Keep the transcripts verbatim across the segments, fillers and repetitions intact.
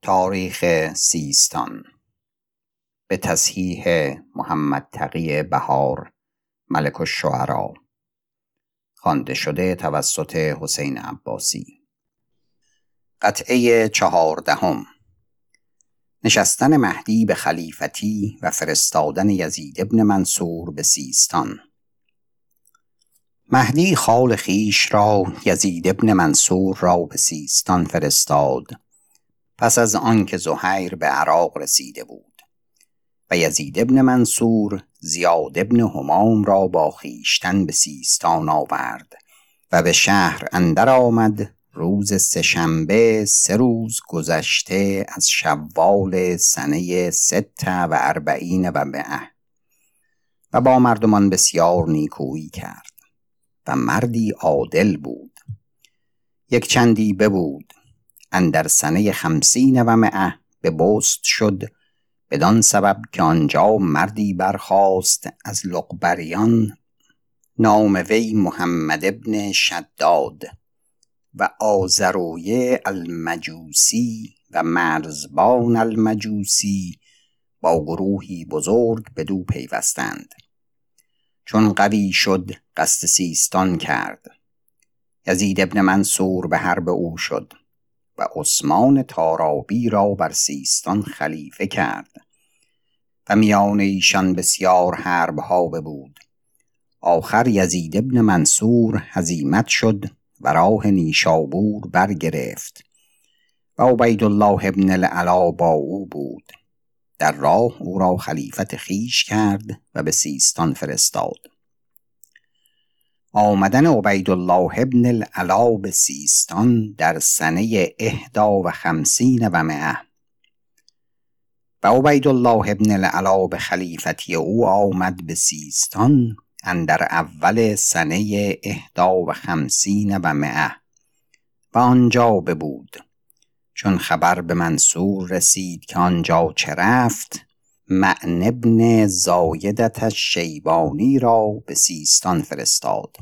تاریخ سیستان به تصحیح محمد تقی بهار ملک الشعراء، خوانده شده توسط حسین عباسی. قطعه چهاردهم. نشستن مهدی به خلیفتی و فرستادن یزید ابن منصور به سیستان. مهدی خال خویش را یزید ابن منصور را به سیستان فرستاد پس از آن که زهیر به عراق رسیده بود و یزید ابن منصور زیاد ابن همام را با خویشتن به سیستان آورد و به شهر اندر آمد روز سه‌شنبه سه روز گذشته از شوال سنه ست و اربعین و مئه و با مردمان بسیار نیکویی کرد و مردی عادل بود. یک چندی ببود اندر سنه خمسین و مئه به بست شد، بدان سبب که آنجا مردی برخاست از لقبریان، نام وی محمد ابن شداد و آزرویه المجوسی و مرزبان المجوسی با گروهی بزرگ بدو پیوستند. چون قوی شد قصد سیستان کرد. یزید ابن منصور به حرب او شد و عثمان تارابی را بر سیستان خلیفه کرد و میان ایشان بسیار حرب ها ببود. آخر یزید ابن منصور هزیمت شد و راه نیشابور برگرفت و عبیدالله ابن العلا با او بود. در راه او را خلیفت خویش کرد و به سیستان فرستاد. آمدن عبیدالله ابن العلا به سیستان در سنه احدا و خمسین و مئه و عبیدالله ابن العلا به خلیفتی او آمد به سیستان اندر اول سنه احدا و خمسین و مئه و آنجا ببود. چون خبر به منصور رسید که آنجا چه رفت، معن ابن زایدة الشیبانی را به سیستان فرستاد.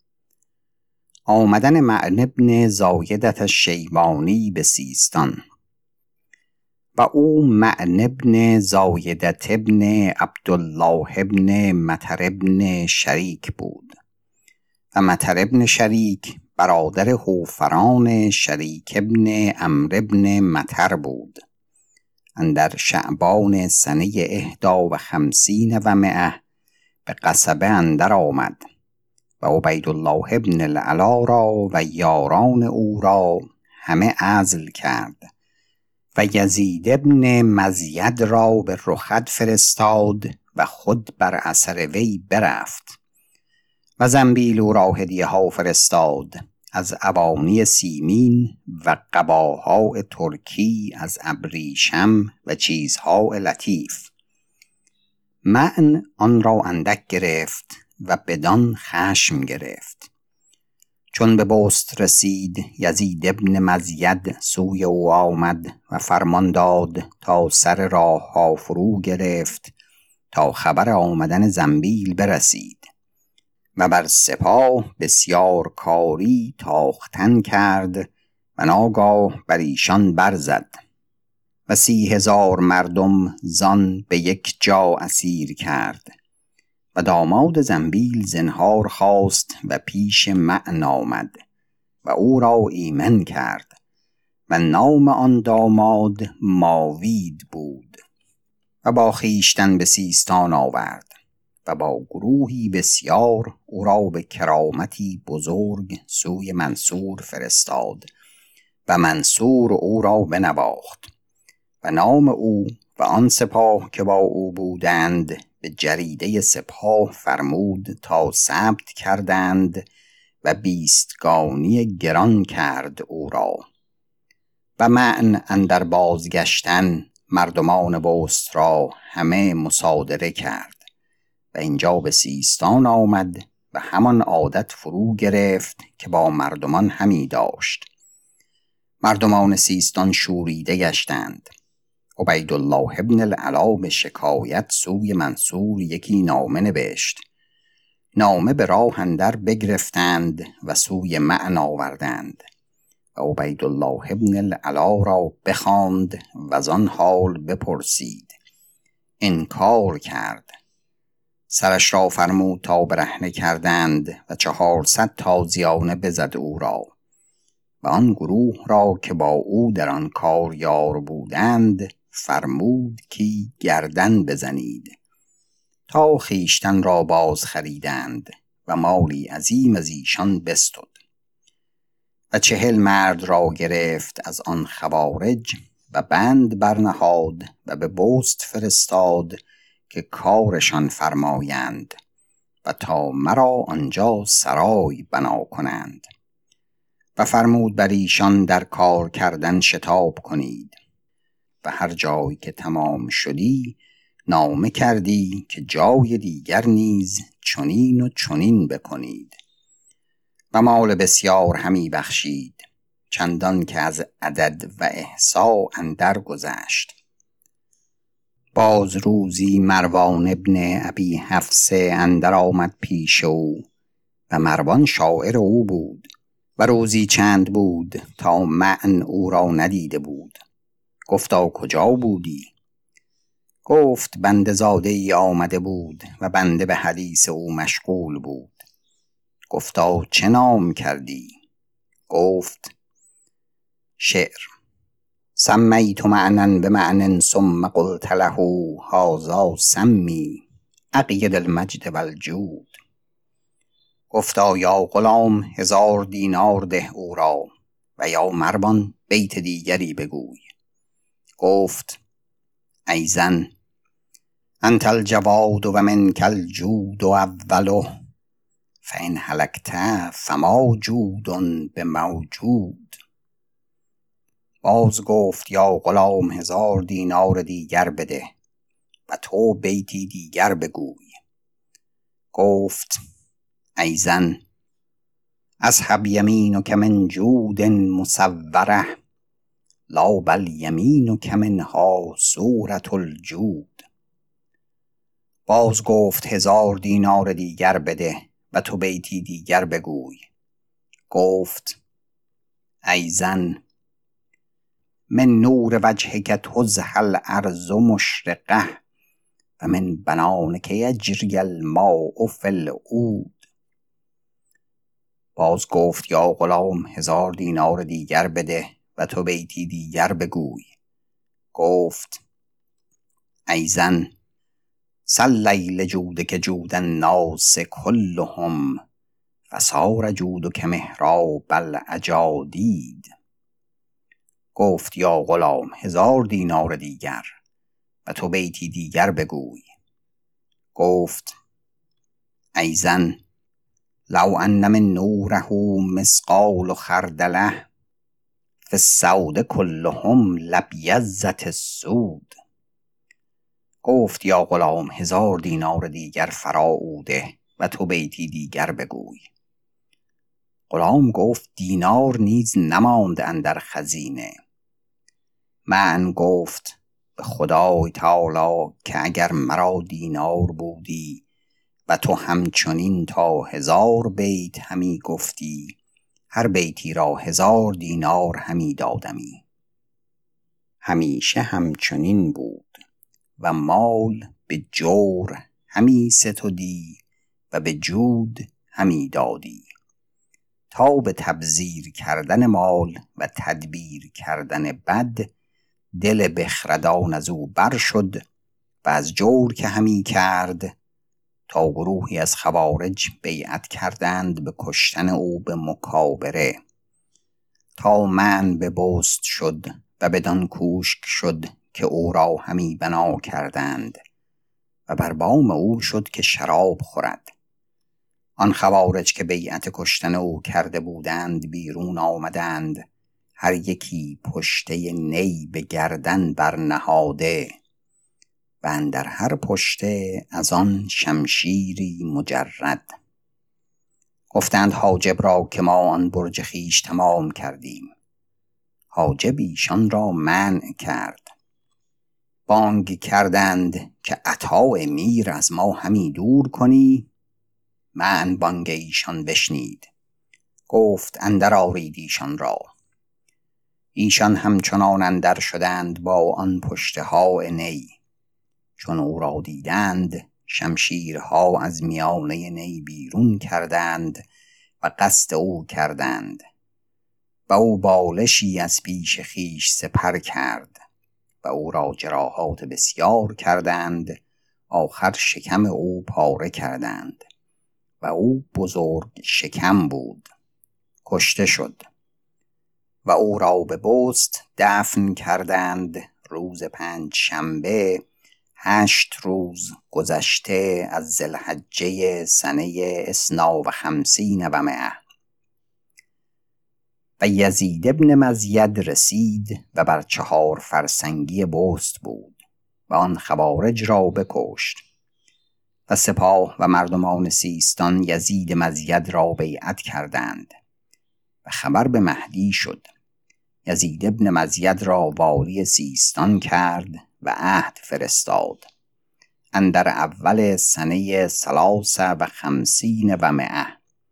آمدن معن ابن زایدة الشیبانی به سیستان و او معن ابن زایدة ابن عبدالله ابن مطر ابن شریک بود و مطر ابن شریک برادر حوفران شریک ابن عمرو ابن مطر بود. اندر شعبان سنه احدا و خمسین و مئه به قصبه اندر آمد و عبیدالله ابن العلا را و یاران او را همه عزل کرد و یزید ابن مزید را به رخد فرستاد و خود بر اثر وی برفت و زنبیل او را هدیه ها فرستاد از ابانی سیمین و قباهای ترکی از ابریشم و چیزهای لطیف. معن آن را اندک گرفت و بدان خشم گرفت. چون به بست رسید یزید ابن مزید سوی او آمد و فرمان داد تا سر راه ها فرو گرفت تا خبر آمدن زنبیل برسید و بر سپاه بسیار کاری تاختن کرد و ناگاه بر ایشان برزد و سی هزار مردم زان به یک جا اسیر کرد و داماد زنبیل زنهار خواست و پیش معن آمد و او را ایمن کرد و نام آن داماد ماوید بود و با خویشتن به سیستان آورد و با گروهی بسیار او را به کرامتی بزرگ سوی منصور فرستاد و منصور او را بنواخت و نام او و آن سپاه که با او بودند به جریده سپاه فرمود تا ثبت کردند و بیستگانی گران کرد او را. و معن اندر بازگشتن مردمان بست را همه مصادره کرد و اینجا به سیستان آمد و همان عادت فرو گرفت که با مردمان همی داشت. مردمان سیستان شوریده گشتند. عبیدالله ابن العلا به شکایت سوی منصور یکی نامه نوشت. نامه به راه اندر بگرفتند و سوی معن آوردند و عبیدالله ابن العلا را بخواند و زان حال بپرسید. انکار کرد. سرش را فرمود تا برهنه کردند و چهارصد تازیانه بزد او را و آن گروه را که با او در آن کار یار بودند فرمود که گردن بزنید تا خیشتن را باز خریدند و مالی عظیم از ایشان بستد و چهل مرد را گرفت از آن خوارج و بند برنهاد و به بست فرستاد که کارشان فرمایند و تا مرا آنجا سرای بنا کنند و فرمود بر ایشان در کار کردن شتاب کنید و هر جایی که تمام شدی نامه کردی که جای دیگر نیز چنین و چنین بکنید و مال بسیار همی بخشید چندان که از عدد و احصا اندر گذشت. باز روزی مروان ابن ابی حفصه اندر آمد پیش او و مروان شاعر او بود و روزی چند بود تا معن او را ندیده بود. گفتا کجا بودی؟ گفت بنده زاده ای آمده بود و بنده به حدیث او مشغول بود. گفتا چه نام کردی؟ گفت شعر. سمیت معنا بمعن ثم قلت له هذا سمی اقید المجد والجود. گفتا یا غلام هزار دینار ده او را و یا مروان بیت دیگری بگوی. گفت ایزن انت الجواد و منک الجود اوله فإن هلکت فما جود بموجود. باز گفت یا غلام هزار دینار دیگر بده و تو بیتی دیگر بگوی. گفت ایزن اصحب یمینک من جود مصوره لا بل یمینک منها صورة الجود. باز گفت هزار دینار دیگر بده و تو بیتی دیگر بگوی. گفت ایزن من نور وجهک تزهى الارض مشرقه و من بنانک یجری الماء فی العود. باز گفت یا غلام هزار دینار دیگر بده و تو بیتی دیگر بگوی. گفت ایزن صلی لجودک جود الناس كلهم فصار جودک محراب الاجادید. گفت یا غلام هزار دینار دیگر و تو بیتی دیگر بگوی. گفت ایزن لو ان من نوره مثقال خردله فی السود كلهم لبیضت السود. گفت یا غلام هزار دینار دیگر فراوده و تو بیتی دیگر بگوی. غلام گفت دینار نیز نماند اندر خزینه. من گفت به خدای تعالی که اگر مرا دینار بودی و تو همچنین تا هزار بیت همی گفتی هر بیتی را هزار دینار همی دادمی. همیشه همچنین بود و مال به جور همی ستودی و به جود همی دادی تا به تبذیر کردن مال و تدبیر کردن بد دل بخردان از او بر شد و از جور که همی کرد تا گروهی از خوارج بیعت کردند به کشتن او به مکابره تا من به بست شد و بدان کوشک شد که او را همی بنا کردند و بر بام او شد که شراب خورد. آن خوارج که بیعت کشتن او کرده بودند بیرون آمدند هر یکی پشته نی به گردن برنهاده و اندر هر پشته از آن شمشیری مجرد. گفتند حاجب را که ما آن برج خویش تمام کردیم. حاجب ایشان را منع کرد. بانگ کردند که عطا امیر از ما همی دور کنی. من بانگ ایشان بشنید. گفت اندر آرید ایشان را. ایشان همچنان اندر شدند با آن پشتها نی. چون او را دیدند شمشیرها از میانه نی بیرون کردند و قصد او کردند و او بالشی از پیش خیش سپر کرد و او را جراحات بسیار کردند، آخر شکم او پاره کردند و او بزرگ شکم بود، کشته شد و او را به بست دفن کردند روز پنج شنبه هشت روز گذشته از ذوالحجه سنه اثنا و خمسین و مئة. و یزید ابن مزید رسید و بر چهار فرسنگی بست بود و آن خوارج را بکشت و سپاه و مردمان سیستان یزید مزید را بیعت کردند و خبر به مهدی شد. یزید ابن مزید را والی سیستان کرد و عهد فرستاد اندر اول سنه ثلاث و خمسین و مئة.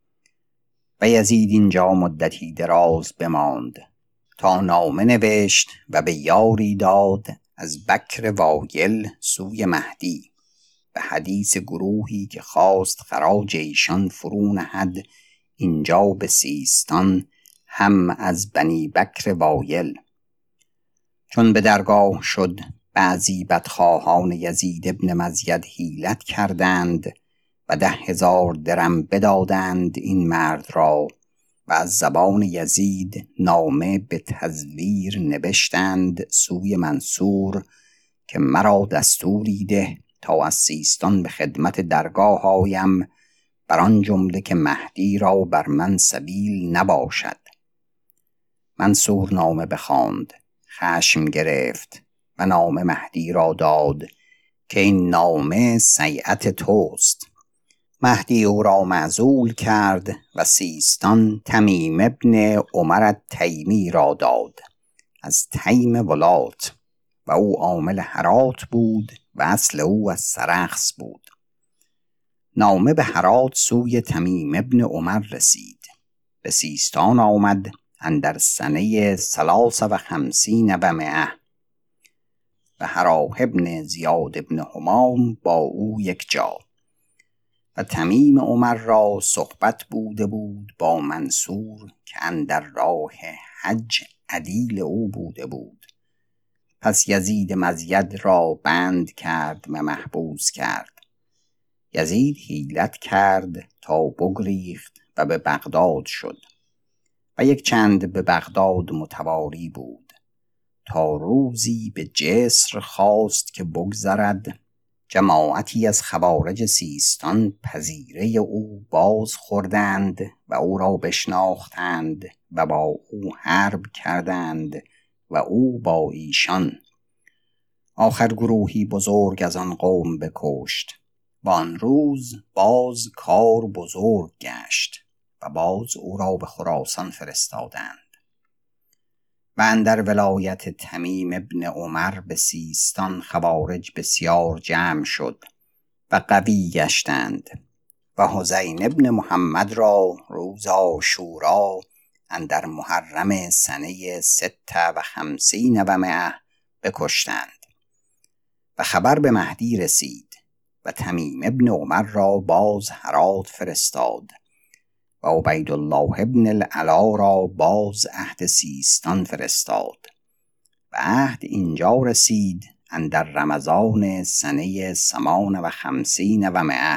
و یزید اینجا مدتی دراز بماند تا نامه نوشت و به یاری داد از بکر وایل سوی مهدی به حدیث گروهی که خواست خراج ایشان فرو نهد اینجا به سیستان، هم از بنی بکر وایل. چون به درگاه شد بعضی بدخواهان یزید ابن مزید حیلت کردند و ده هزار درم بدادند این مرد را و از زبان یزید نامه به تزویر نبشتند سوی منصور که مرا دستوری ده تا از سیستان به خدمت درگاه آیم، بر آن جمله که مهدی را بر من سبیل نباشد. منصور نامه بخواند، خشم گرفت و نامه مهدی را داد که این نامه سیعت توست. مهدی او را معزول کرد و سیستان تمیم ابن عمر التیمی را داد از تیم ولات و او عامل هرات بود و اصل او از سرخس بود. نامه به هرات سوی تمیم ابن عمر رسید، به سیستان آمد اندر سنه ثلاث و خمسین و مئة و هراه ابن زیاد ابن همام با او یک جا. و تمیم عمر را صحبت بوده بود با منصور که اندر راه حج عدیل او بوده بود. پس یزید مزید را بند کرد و محبوس کرد. یزید حیلت کرد تا بگریخت و به بغداد شد و یک چند به بغداد متواری بود تا روزی به جسر خواست که بگذرد. جماعتی از خوارج سیستان پذیره او باز خوردند و او را بشناختند و با او حرب کردند و او با ایشان. آخر گروهی بزرگ از آن قوم بکشت و آن روز باز کار بزرگ گشت و باز او را به خراسان فرستادند. و اندر ولایت تمیم ابن عمر به سیستان خوارج بسیار جمع شد و قوی گشتند و حسین ابن محمد را روز عاشورا اندر محرم سنه ست و خمسین و مئة بکشتند. و خبر به مهدی رسید و تمیم ابن عمر را باز هرات فرستاد و عبیدالله ابن العلا را باز عهد سیستان فرستاد و عهد اینجا رسید اندر رمضان سنه ثمان و خمسین و مئة.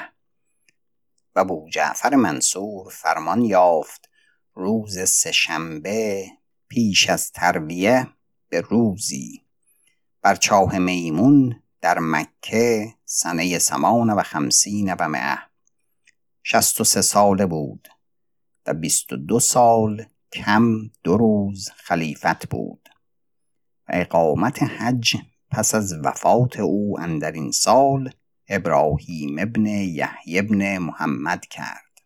و بوجعفر منصور فرمان یافت روز سه‌شنبه پیش از ترویه به روزی بر چاه میمون در مکه سنه ثمان و خمسین و مئة. شست و سه ساله بود و بیست و دو سال کم دو روز خلیفت بود و اقامت حج پس از وفات او اندر این سال ابراهیم ابن یحیی ابن محمد کرد.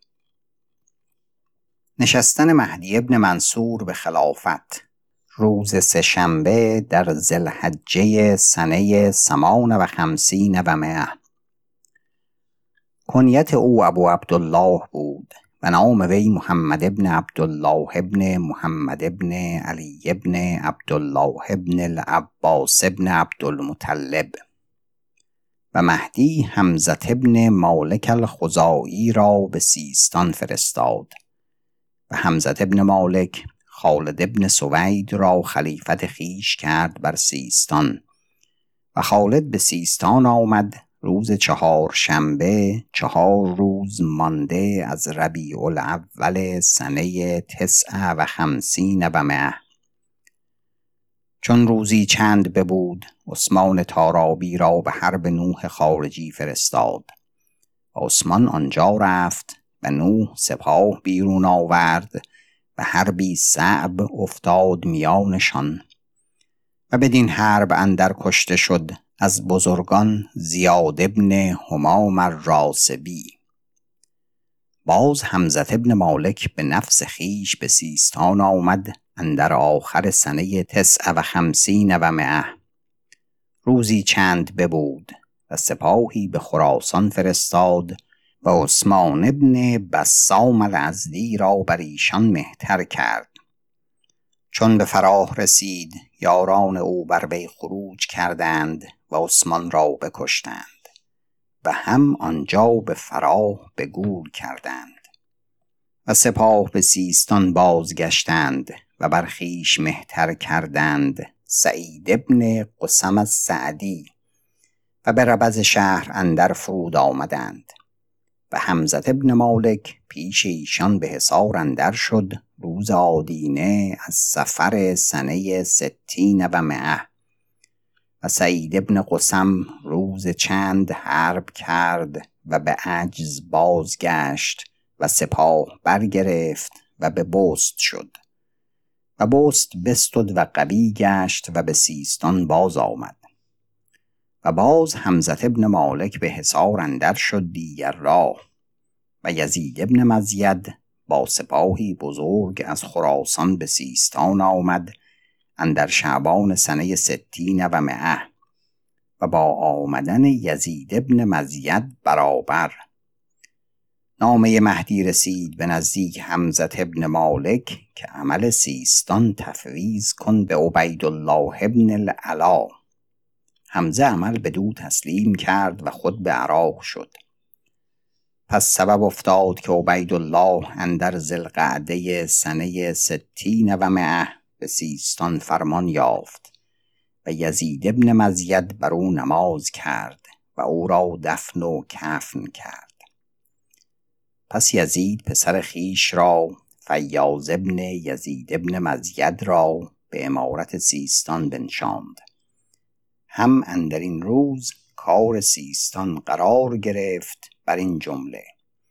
نشستن مهدی ابن منصور به خلافت روز سه‌شنبه در ذوالحجه سنه ثمان و خمسین و مئة. کنیت او ابو عبدالله بود و نام وی محمد ابن عبدالله ابن محمد ابن علی ابن عبدالله ابن العباس ابن عبدالمطلب. و مهدی حمزه ابن مالک الخزاعی را به سیستان فرستاد و حمزه ابن مالک خالد ابن سوید را خلیفت خیش کرد بر سیستان و خالد به سیستان آمد روز چهار شنبه، چهار روز مانده از ربیع الاول سنه تسع و خمسین و مئه. چون روزی چند ببود عثمان تارابی را به حرب نوح خارجی فرستاد و عثمان آنجا رفت و نوح سپاه بیرون آورد و حربی صعب افتاد میانشان و بدین حرب اندر کشته شد از بزرگان زیاد ابن همام الراسبی. باز حمزه ابن مالک به نفس خیش به سیستان آمد اندر آخر سنه تسع و خمسین و مئه. روزی چند ببود و سپاهی به خراسان فرستاد و عثمان ابن بسام الازدی را بر ایشان مهتر کرد. چون به فراه رسید یاران او بر وی خروج کردند و عثمان را بکشتند و هم آنجا به فراه به گور کردند و سپاه به سیستان بازگشتند و بر خویش مهتر کردند سعید ابن قسم السعدی و به ربض شهر اندر فرود آمدند و حمزه ابن مالک پیش ایشان به حصار اندر شد روز آدینه از صفر سنه ستین و مئه و سعید ابن قسم روز چند حرب کرد و به عجز بازگشت و سپاه برگرفت و به بست شد و بست بستد و قوی گشت و به سیستان باز آمد و باز حمزه ابن مالک به حصار اندر شد دیگر راه و یزید ابن مزید با سپاهی بزرگ از خراسان به سیستان آمد اندر شعبان سنه ستین و مئه و با آمدن یزید ابن مزید برابر نامه مهدی رسید به نزدیک حمزه ابن مالک که عمل سیستان تفویض کن به عبیدالله ابن العلا. حمزه عمل بدو تسلیم کرد و خود به عراق شد. پس سبب افتاد که عبیدالله اندر ذوالقعده سنه ستین و مئه به سیستان فرمان یافت و یزید ابن مزید بر او نماز کرد و او را دفن و کفن کرد. پس یزید پسر خیش را فیاض ابن یزید ابن مزید را به امارت سیستان بنشاند. هم اندر این روز کار سیستان قرار گرفت بر این جمله: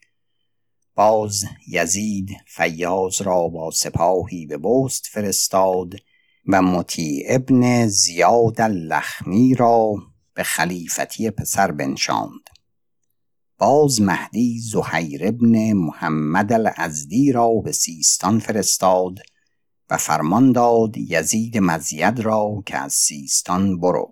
باز یزید فیاض را با سپاهی به بست فرستاد و مطیع ابن زیاد اللخمی را به خلیفتی پسر بنشاند. باز مهدی زهیر ابن محمد الازدی را به سیستان فرستاد و فرمان داد یزید مزید را که از سیستان برو.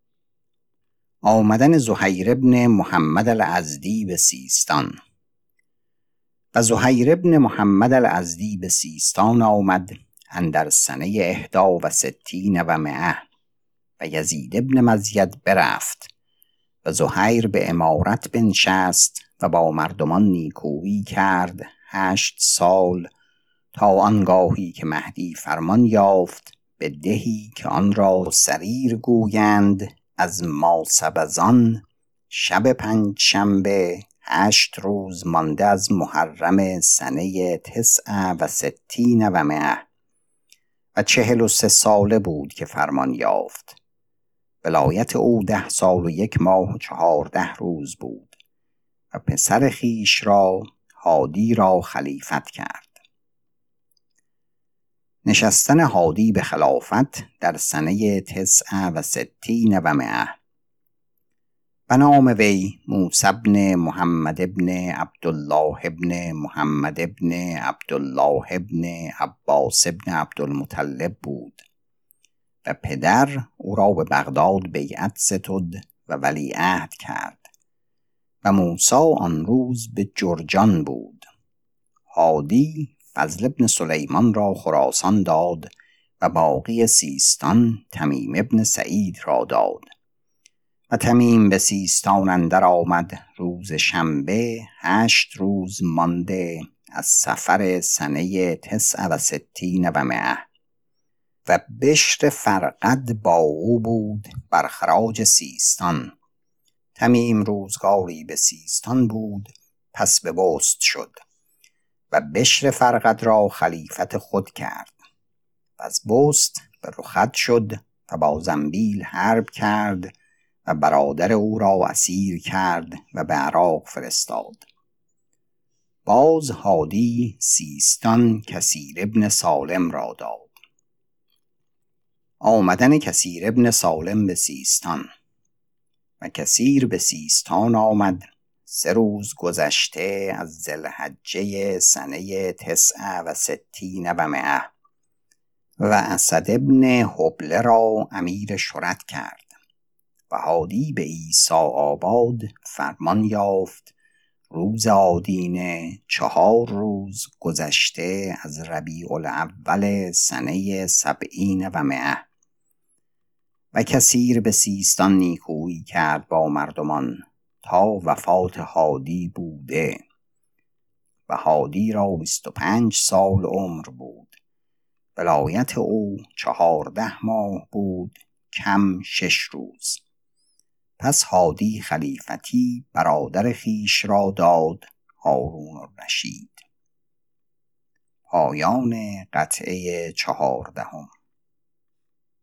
آمدن زهیر ابن محمد الازدی به سیستان. و زهیر ابن محمد الازدی به سیستان آمد اندر سنه احدا و ستین و مئه و یزید ابن مزید برفت و زهیر به امارت بنشست و با مردمان نیکویی کرد هشت سال تا آنگاهی که مهدی فرمان یافت به دهی که آن را سریر گویند از ماسبزان شب پنج شنبه هشت روز مانده از محرم سنه تسع و ستین و مئه و چهل و سه ساله بود که فرمان یافت. ولایت او ده سال و یک ماه و چهارده روز بود و پسر خیش را هادی را خلیفت کرد. نشستن هادی به خلافت در سنه تسع و ستین و مئه. و نام وی موسی بن محمد ابن عبدالله ابن محمد ابن عبدالله ابن عباس ابن عبدالمطلب بود و پدر او را به بغداد بیعت ستد و ولیعهد کرد و موسی آن روز به جرجان بود. هادی فضل بن سلیمان را خراسان داد و باقی سیستان تمیم ابن سعید را داد. و تمیم به سیستان اندر آمد روز شنبه هشت روز مانده از صفر سنه تسع و ستین و مئه. و بشر فرقد با او بود بر خراج سیستان. تمیم روزگاری به سیستان بود، پس به بست شد و بشر فرقد را خلیفت خود کرد. و از بست به رخت شد و با زنبیل حرب کرد و برادر او را اسیر کرد و به عراق فرستاد. باز هادی سیستان کثیر ابن سالم را داد. آمدن کثیر ابن سالم به سیستان. و کثیر به سیستان آمد سه روز گذشته از ذوالحجه سنه تسع و ستین و مئه. و اسد ابن حبله را امیر شرط کرد. و هادی به عیسی آباد فرمان یافت روز آدینه چهار روز گذشته از ربیع الاول سنه سبعین و مئه. و کثیر به سیستان نیکویی کرد با مردمان تا وفات هادی بوده. و هادی را بیست و پنج سال عمر بود. ولایت او چهارده ماه بود کم شش روز. پس هادی خلیفتی برادر خیش را داد هارون الرشید. پایان قطعه چهاردهم.